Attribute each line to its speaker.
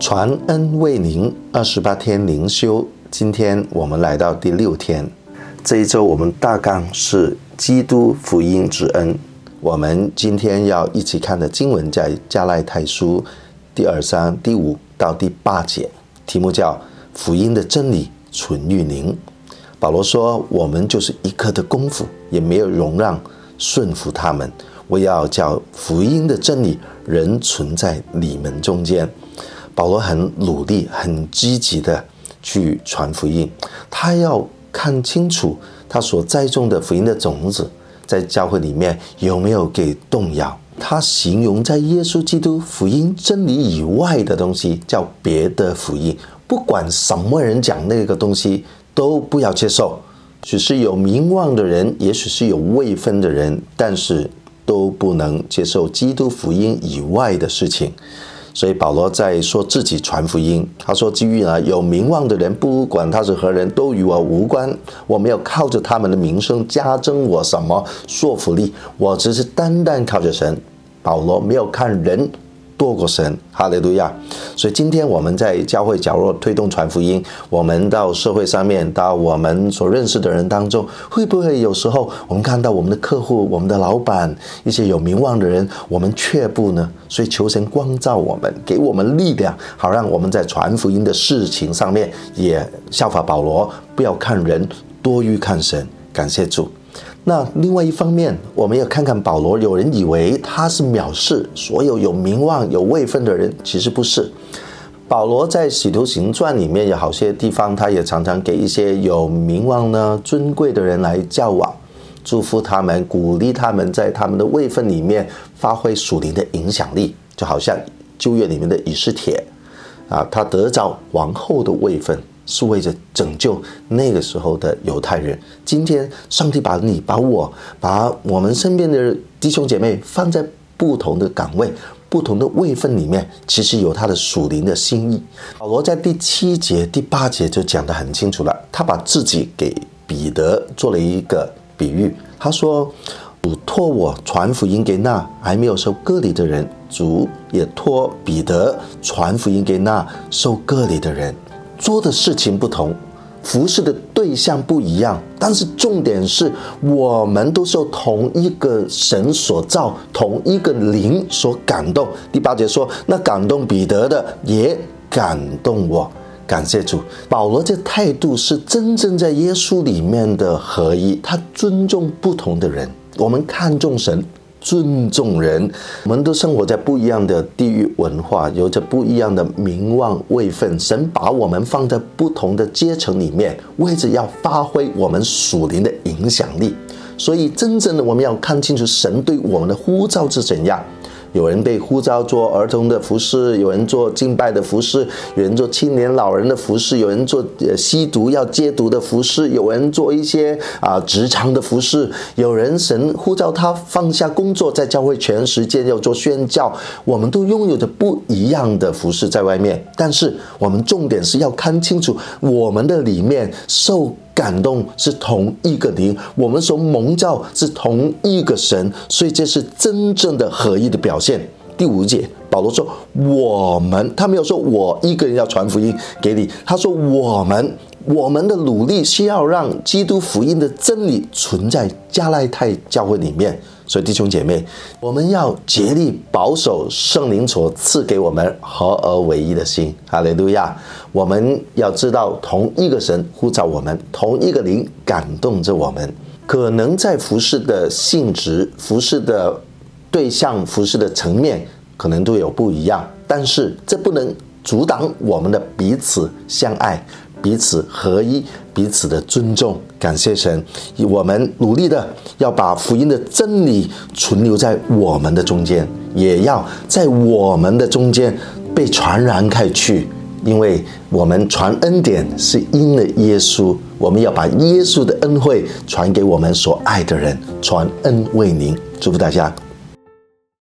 Speaker 1: 传恩为您28天灵修，今天我们来到第6天。这一周我们大纲是基督福音之恩。我们今天要一起看的经文在加拉太书第2章第5到第8节，题目叫福音的真理存于您。保罗说，我们就是一刻的功夫也没有容让顺服他们，我要叫福音的真理仍存在你们中间。保罗很努力很积极的去传福音，他要看清楚他所栽种的福音的种子在教会里面有没有给动摇。他形容在耶稣基督福音真理以外的东西叫别的福音，不管什么人讲那个东西都不要接受，也许是有名望的人，也许是有位分的人，但是都不能接受基督福音以外的事情。所以保罗在说自己传福音，他说基于有名望的人，不管他是何人，都与我无关，我没有靠着他们的名声加增我什么说服力，我只是单单靠着神。保罗没有看人多过神，哈利路亚。所以今天我们在教会角落推动传福音，我们到社会上面，到我们所认识的人当中，会不会有时候我们看到我们的客户、我们的老板，一些有名望的人，我们却步呢？所以求神光照我们，给我们力量，好让我们在传福音的事情上面也效法保罗，不要看人多于看神。感谢主。那另外一方面，我们要看看保罗，有人以为他是藐视所有有名望有位分的人，其实不是。保罗在使徒行传里面有好些地方，他也常常给一些有名望呢尊贵的人来交往，祝福他们，鼓励他们在他们的位分里面发挥属灵的影响力。就好像旧约里面的以斯帖他得着王后的位分，是为着拯救那个时候的犹太人。今天上帝把你把我们身边的弟兄姐妹放在不同的岗位不同的位分里面，其实有他的属灵的心意。保罗在第7节第8节就讲得很清楚了，他把自己给彼得做了一个比喻。他说，主托我传福音给那还没有受割礼的人，主也托彼得传福音给那受割礼的人。做的事情不同，服事的对象不一样，但是重点是我们都受同一个神所造，同一个灵所感动。第8节说，那感动彼得的也感动我。感谢主。保罗这态度是真正在耶稣里面的合一，他尊重不同的人。我们看重神，尊重人，我们都生活在不一样的地域文化，有着不一样的名望位分，神把我们放在不同的阶层里面，为着要发挥我们属灵的影响力。所以真正的我们要看清楚神对我们的呼召是怎样。有人被呼召做儿童的服事，有人做敬拜的服事，有人做青年老人的服事，有人做吸毒要戒毒的服事，有人做一些职场的服事，有人神呼召他放下工作，在教会全时间要做宣教。我们都拥有着不一样的服事在外面，但是我们重点是要看清楚我们的里面受感动是同一个灵，我们所蒙召是同一个神，所以这是真正的合一的表现。第5节保罗说我们，他没有说我一个人要传福音给你，他说我们的努力是要让基督福音的真理存在加拉太教会里面。所以弟兄姐妹，我们要竭力保守圣灵所赐给我们合而为一的心。哈利路亚。我们要知道同一个神呼召我们，同一个灵感动着我们。可能在服事的性质、服事的对象、服事的层面可能都有不一样，但是这不能阻挡我们的彼此相爱，彼此合一，彼此的尊重。感谢神，我们努力的要把福音的真理存留在我们的中间，也要在我们的中间被传染开去。因为我们传恩典是因了耶稣，我们要把耶稣的恩惠传给我们所爱的人，传恩为您。祝福大家。